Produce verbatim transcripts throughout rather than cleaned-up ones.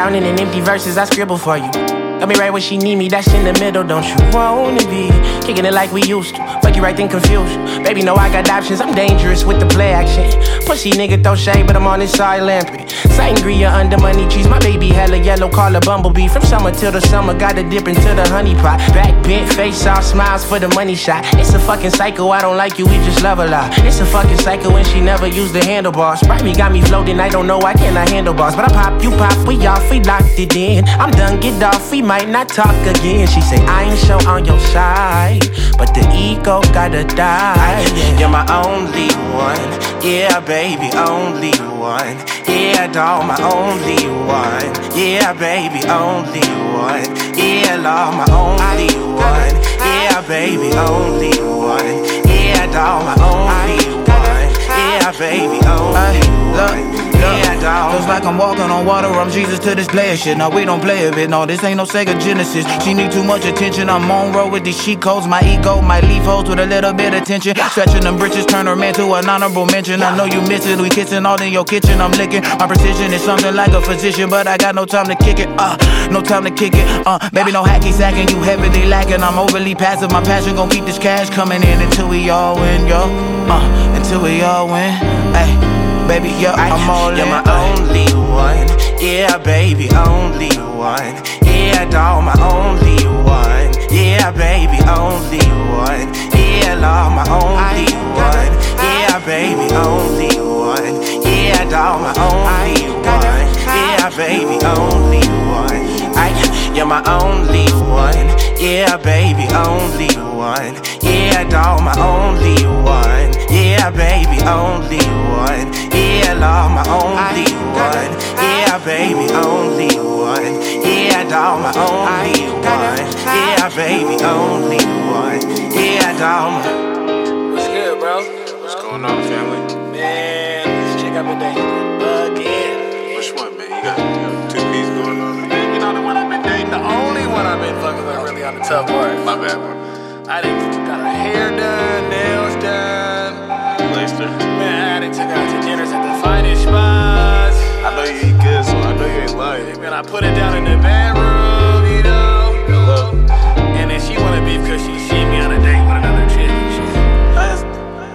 Drowning in empty verses, I scribble for you. Got me right where she need me, that's in the middle, don't you wanna be? Kicking it like we used to, fuck you right then confused. Baby, know I got options, I'm dangerous with the play action. Pussy nigga throw shade, but I'm on his side lamping. Sangria under money trees, my baby hella yellow, call her Bumblebee. From summer till the summer, gotta dip into the honey pot. Back bent, face off, smiles for the money shot. It's a fucking cycle, I don't like you, we just love a lot. It's a fucking cycle and she never used the handlebars. Sprite me got me floating, I don't know why can't I handle bars. But I pop, you pop, we off, we locked it in. I'm done, get off, we might not talk again. She say I ain't sure on your side, but the ego gotta die. You're my only one, yeah baby, only one. Yeah dawg, my only one. Yeah baby, only one. Yeah love, my only one. Yeah baby, only one. Yeah dawg, my only one. Yeah baby, only one. Yeah, dog. Feels like I'm walking on water, I'm Jesus to this player shit. No, we don't play a bit, no, this ain't no Sega Genesis. She need too much attention, I'm on road with these cheat codes. My ego might leave hoes with a little bit of tension. Stretching them britches, turn her man to an honorable mention. I know you miss it, we kissing all in your kitchen, I'm licking. My precision is something like a physician, but I got no time to kick it, uh, no time to kick it, uh. Baby, no hacky sacking, you heavily lacking. I'm overly passive, my passion gon' keep this cash coming in until we all win, yo, uh, until we all win, ayy. Baby, yeah, I'm all You're in. my only one, yeah, baby, only one. Yeah, dawg, my only one. Yeah, baby, only one. Yeah, love, my only one. Yeah, baby, only one. Yeah, dawg, my only one. Yeah, baby, only one. I, you're my only one. Yeah, baby, only one. Yeah, dawg, my only one. Yeah, baby, only one. Yeah, love, my only one. Yeah, baby, only one. Yeah, dawg, my only one. Yeah, baby, only one. Yeah, dawg, my... What's good, bro? What's going on, family? Man, this chick I've been dating bugging. Which one, man? You got, you got two piece going on? You know the one I've been dating, the only one I've been fucking with really on the tough part. My bad, bro. I done got her hair done, nails done. Laced her? Man, I done took her out to dinners at the finest spots. I know you eat good, so I know you ain't lying. Man, I put it down in the bedroom, you know. Hello? And then she wanna be because she see me on a date with another chick. That's,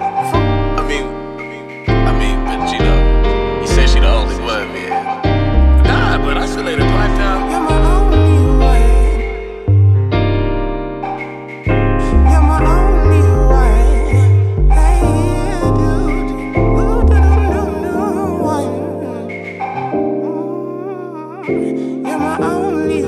I mean, I mean, but you know, you said she the only one, man. Nah, but I still laid her pipe down. You're my only one. You're my only one. Hey, dude. Ooh, do, do, do, do, one. You're my only